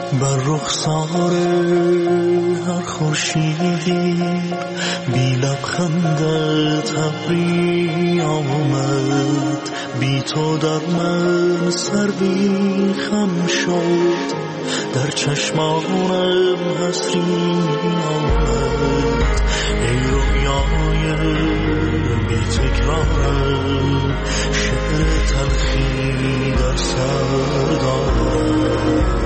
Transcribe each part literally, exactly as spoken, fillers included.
بر رخسار هر خورشیدی بی لبخندت ابری آمد، بی تو در من سر بی خم شد، در چشمانم حسری آمد. ای رویای بی تکرارم، شعر تلخی در سر دارم.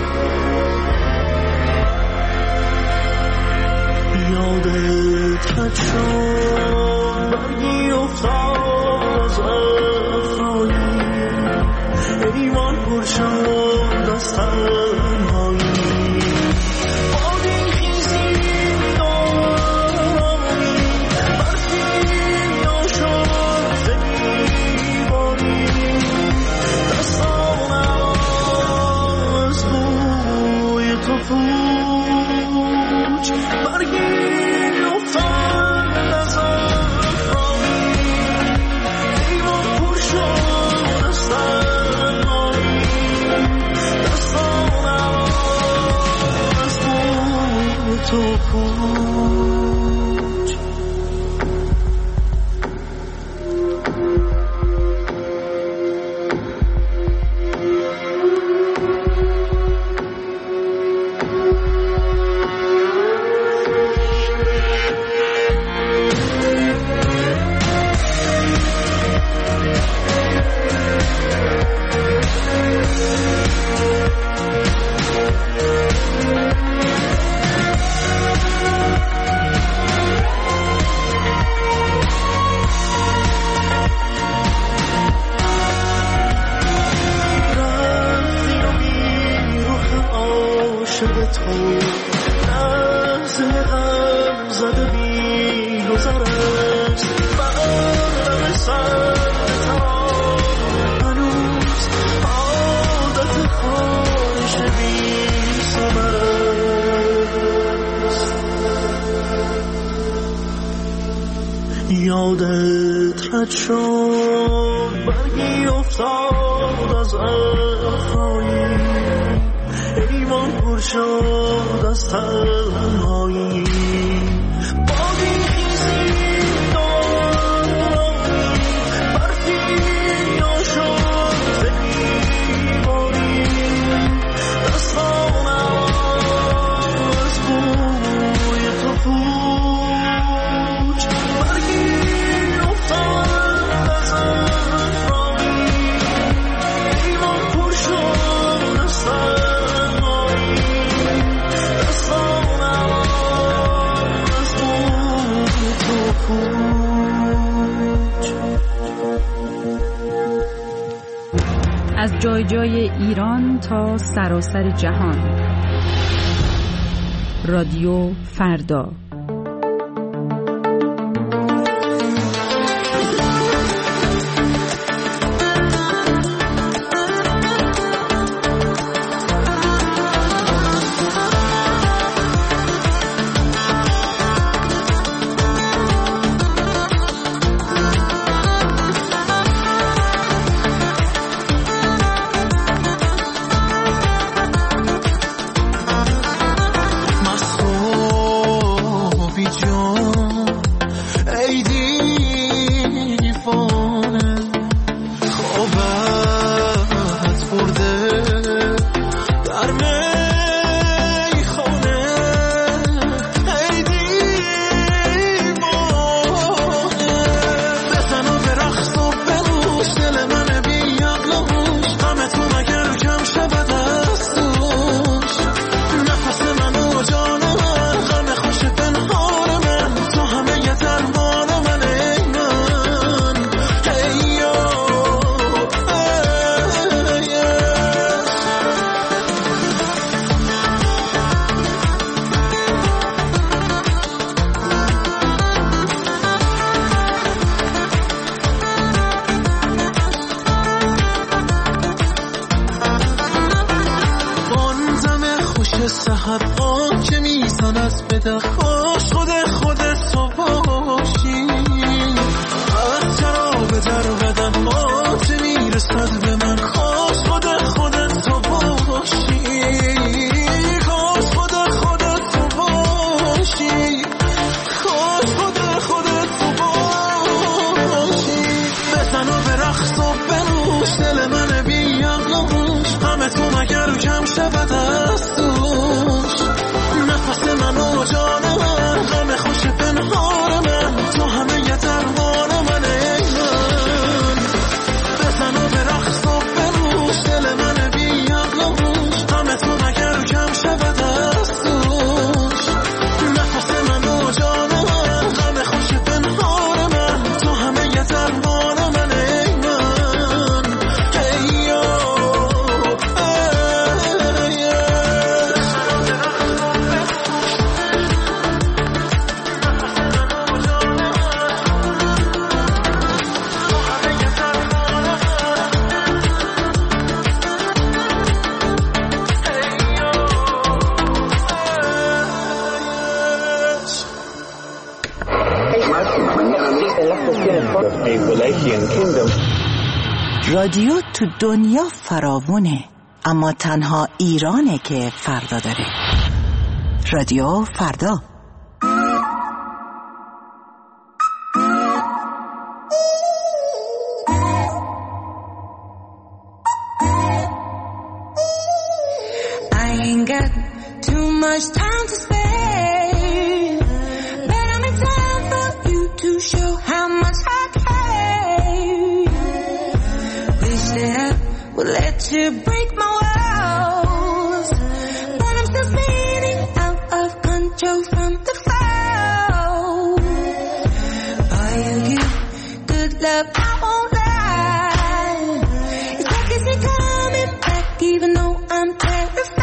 یادت رد شد برگی افتاد از افرایی، ایوان پر شد از تنهایی. بادی خیزی دارمی برفی ناشد زمیبانی، دستانم از بوی تو پوچ برگی تو پوچ. یادت رد شد برگی افتاد از افرایی، ایوان پر شد از تنهایی. بادی خیزی دارمی برفی ناشد زمیبانی، دستانم از بوی تو پوچ برگی از جای جای ایران تا سراسر جهان. رادیو فردا. میرسد به من، خواست خود خودت تو باشی. رادیو تو دنیا فراوونه، اما تنها ایرانه که فردا داره. رادیو فردا. I ain't got too much time to spare, but I'm in time for you to show how much I care. Wish that I would let you break my walls, but I'm still spinning out of control from the fall. Oh, you give good love, I won't lie. It's like it's ain't coming back, even though I'm terrified.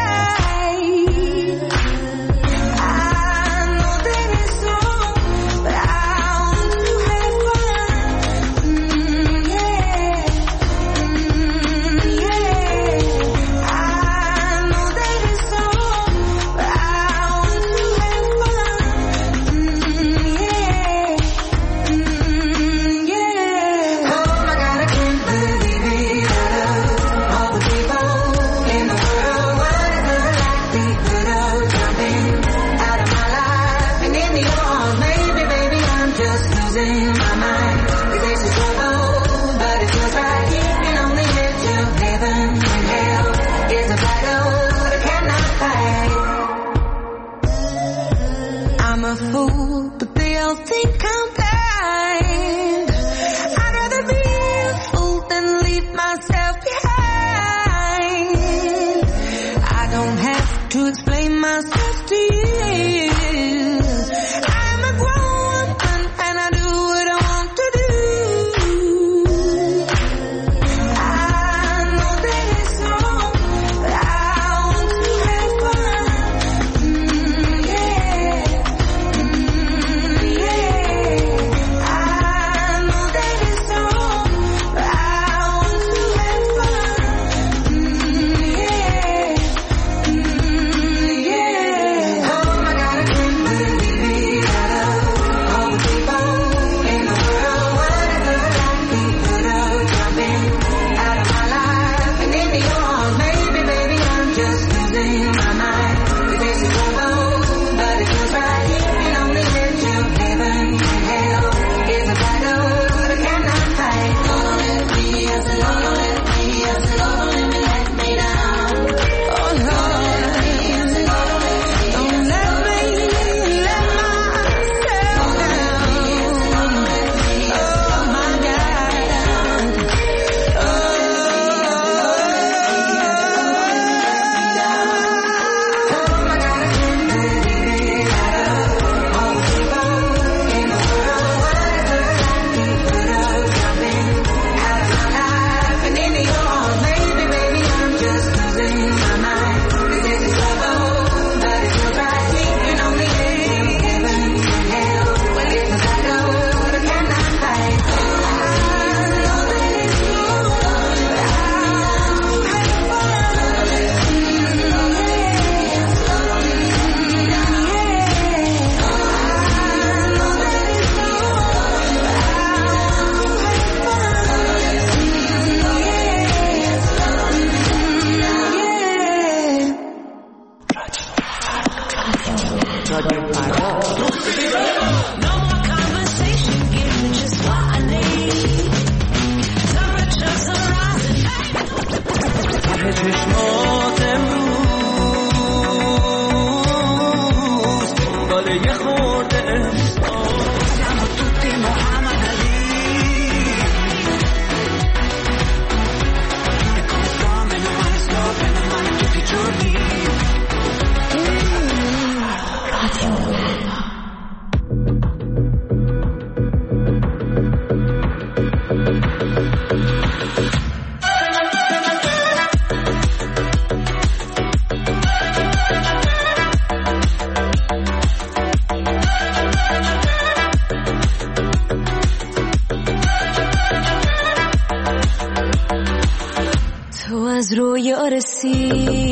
از رویا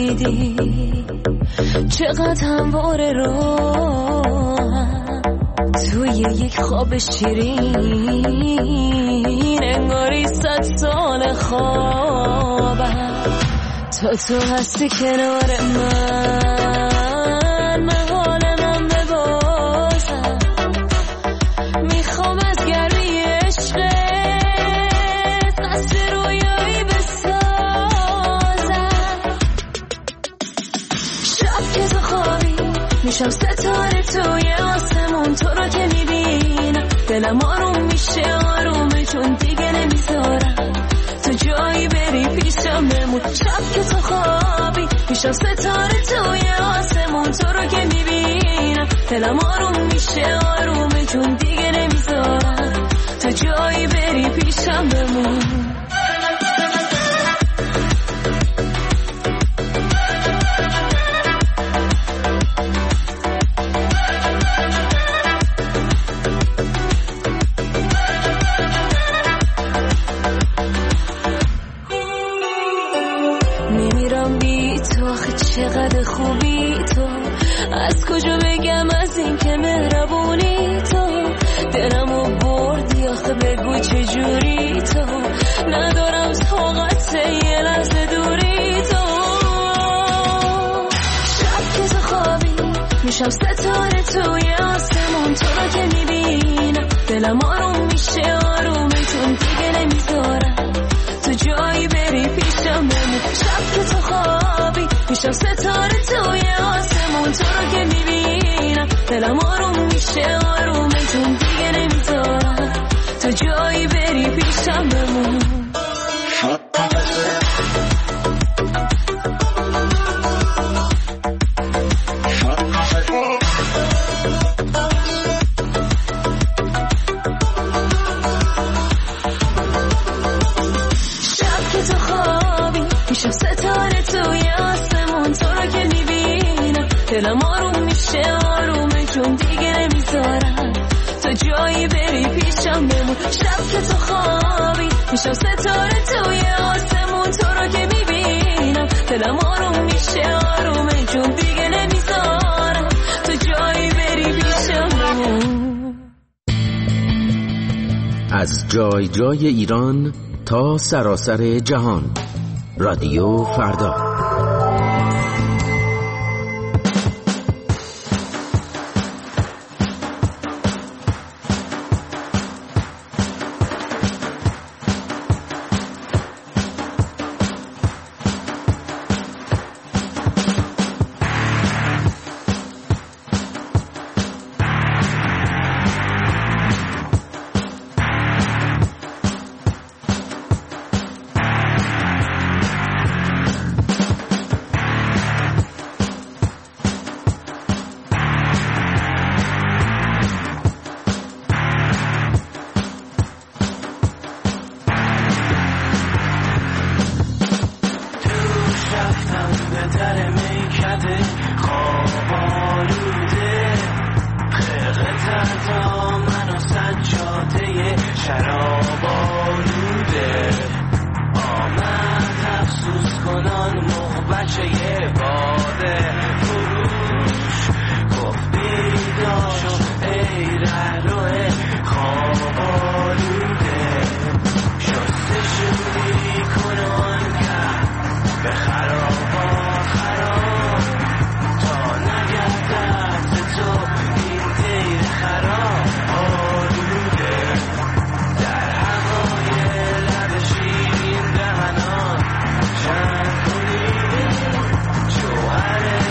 رسیدی چقدر همواره راهم توی یک خواب شیرین، انگاری صد سال خوابم تا تو هستی کنار من، من حال من ببازم. میخوام از گرمی عشقت قصد رویایی بسازم. شب که تو خوابی میشم ستاره توی آسمون، تو رو که میبینم دلم آروم میشه آرومه، چون دیگه نمیذارم تو جایی بری پیشم بمون. شب که تو خوابی میشم ستاره توی آسمون، تو رو که میبینم دلم آروم میشه آرومه، چون دیگه نمیذارم تو جایی بری پیشم بمون. چقدر خوبی تو، از کجا بگم از این که مهربونی تو، دلمو بردی آخه بگو چجوری تو، ندارم طاقت یه لحظه دوری تو. شب که تو خوابی میشم ستاره توی آسمون، تو رو که میبینم دلم آروم میشه آرومه، چون دیگه نمیذارم تو جایی بری پیشم بمون. شب که تو خوابی میشم ستاره توی آسمون، تو رو که میبینم دلم آروم میشه آرومه، چون دیگه نمیذارم تو جایی بری پیشم بمون. میشم ستاره توی آسمون، تو رو که میبینم دلم آروم میشه آرومه، چون دیگه نمیذارم تو جایی بری پیشم بمون. شب که تو خوابی میشم ستاره توی آسمون، تو رو که میبینم دلم آروم میشه آرومه، چون دیگه نمیذارم تو جایی بری پیشم بمون. از جای جای ایران تا سراسر جهان، رادیو فردا. شهر کنی جوهر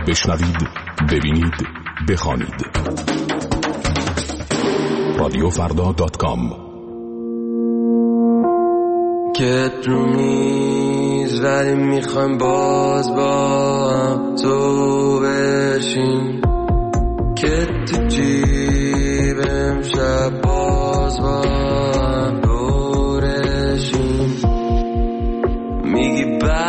بشنوید، ببینید، بخوانید. رادیو فردا دات کام. کت رو میز ولی میخوایم باز با هم تو بشین، کت تو جیب امشب باز با هم دورشین. میگی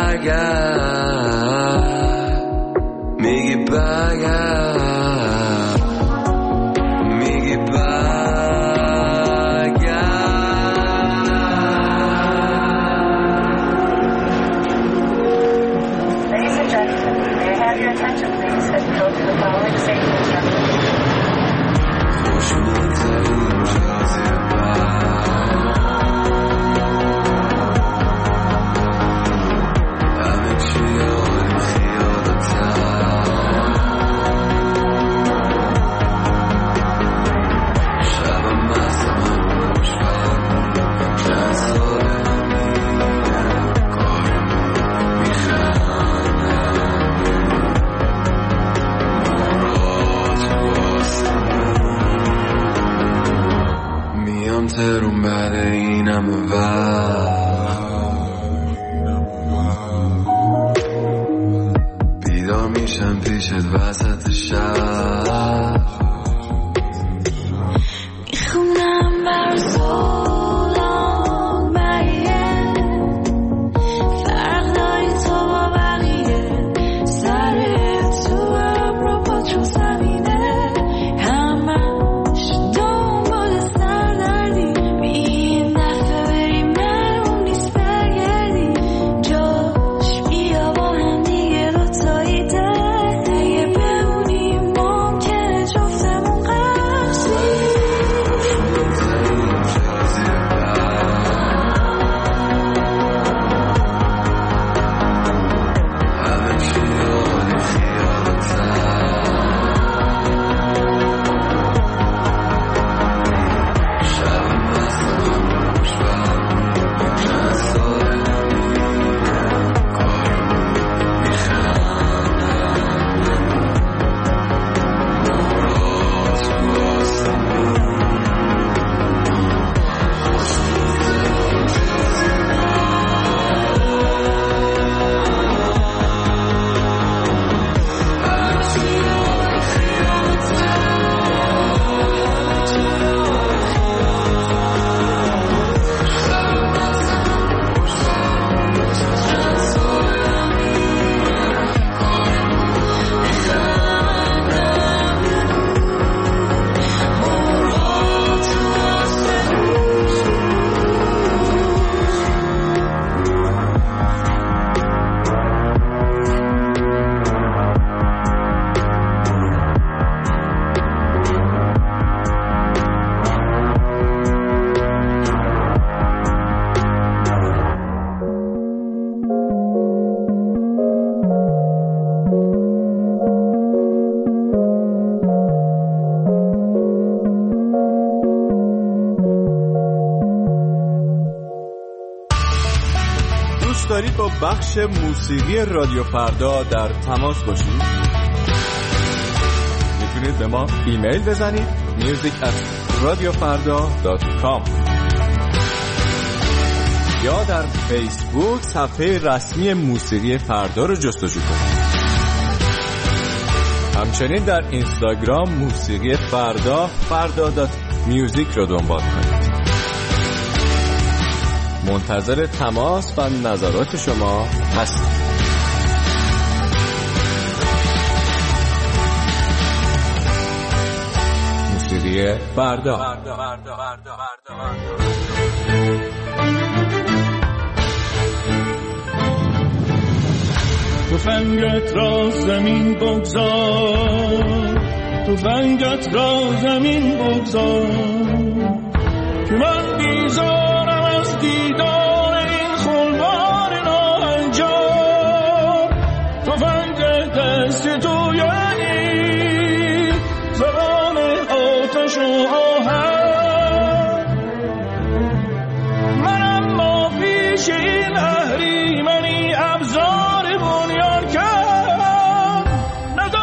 برگرد، میگی برگرد، میگی ترون بعد اینم بیدار میشم پیشت وسط شب، میخونم بر سولان بقیه، فرق داری تو با بقیه، سر تو ابرو پاچو زمینه، همش دنبال سردردی، این دفعه بریم نرون نیست برگردی، جاش بیا با هم دیگه دوتایی ده، اگه بمونیم ممکنه جفتمون قرصی. دارید با بخش موسیقی رادیو فردا در تماس باشید؟ میتونید به ما ایمیل بزنید میوزیک ات رادیو فردا دات کام یا در فیسبوک صفحه رسمی موسیقی فردا رو جستجو کنید. همچنین در اینستاگرام موسیقی فردا فردا دات میوزیک رو دنبال کنید. منتظر تماس و نظرات شما هستم. موسیقی فردا. تفنگت را زمین بگذار، تفنگت را زمین بگذار، که من بیزارم از دیدار این خلوار ناهنجار. تفنگ دست تو یعنی زبان آتش و آهن، من اما پیش این اهریمنی ابزار بنیان کرد. نه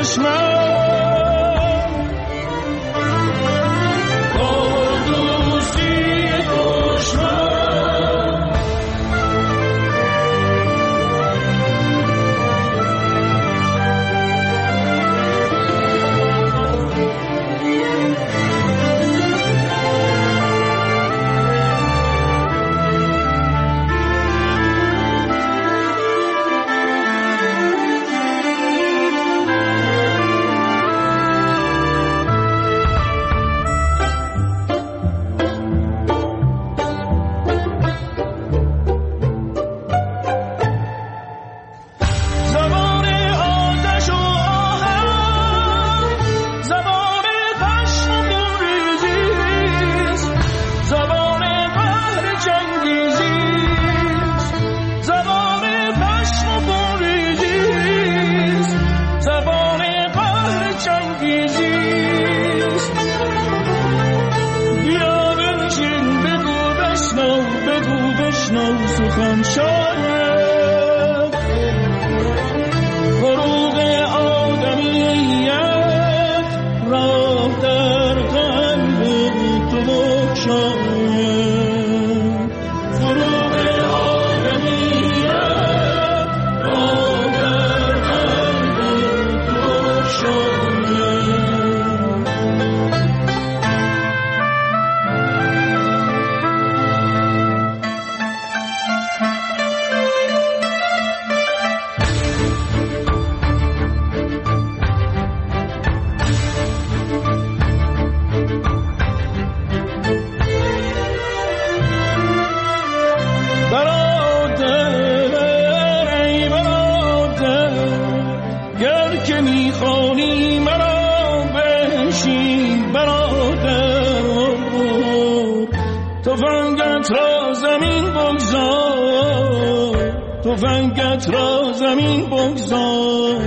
تفنگت را زمین بگذار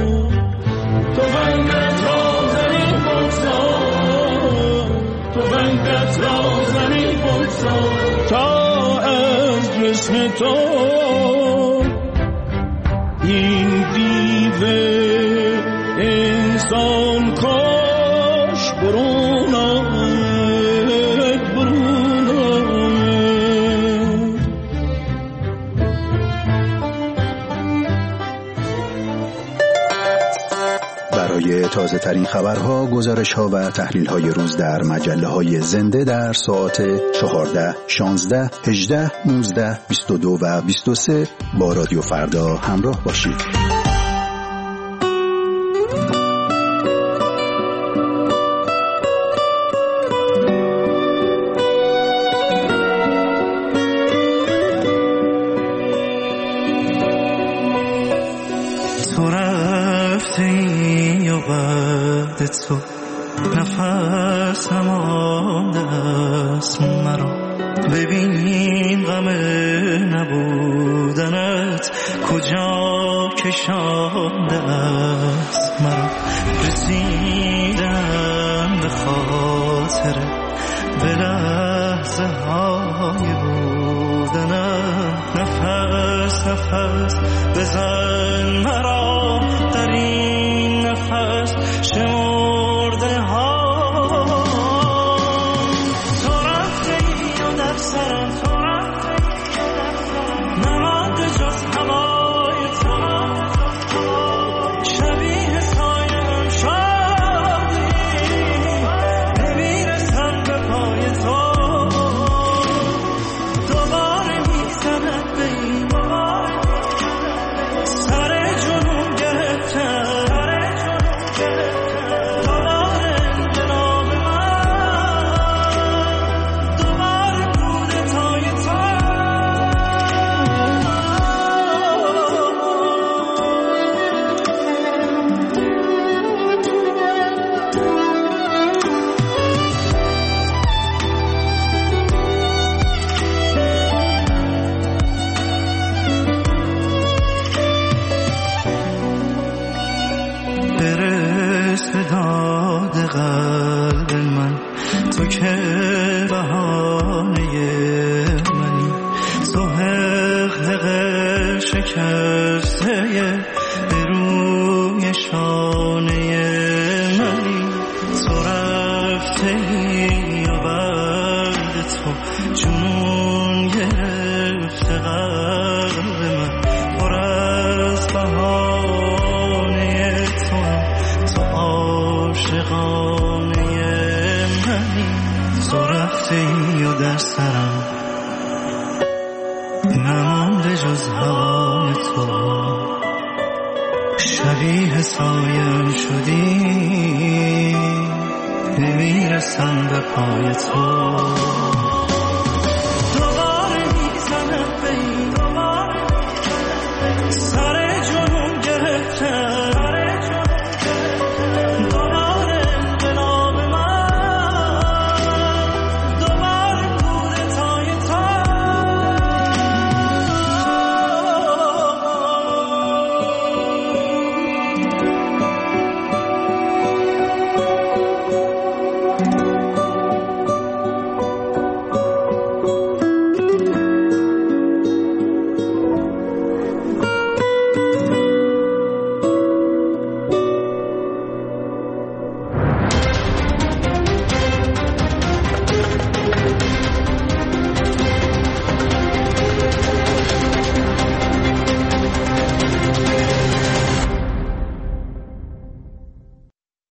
تفنگت را زمین بگذار تفنگت را زمین بگذار تا از جسم تو این دیو انسان کاش برون آمد برون آمد. برای تازه ترین خبرها، گزارش ها و تحلیل های روز در مجله های زنده در ساعت چهارده، شانزده، هجده، نوزده، بیست و دو و بیست و سه با رادیو فردا همراه باشید. تو نفس نمانده است مرا، ببین غم نبودنت کجا کشانده است مرا. رسیدم به خاطر به لحظه های بودنم، نفس نفس بزن مرا در این نفس شمرده ها. تو رفتی و در سرم تو رفتی و در سرم نمانده جز هوای تو، شبیه سایه‌ام شدی نمیرسم به پای تو. دوباره میزند به این سر جنون گرفتم، داد قلب من تو که بهانه منی، تو حق حق شکسته به روی شانه رفته ای و در سرم نمانده جز هوای تو، شبیه سایم شدی نمیرسم به پای تو.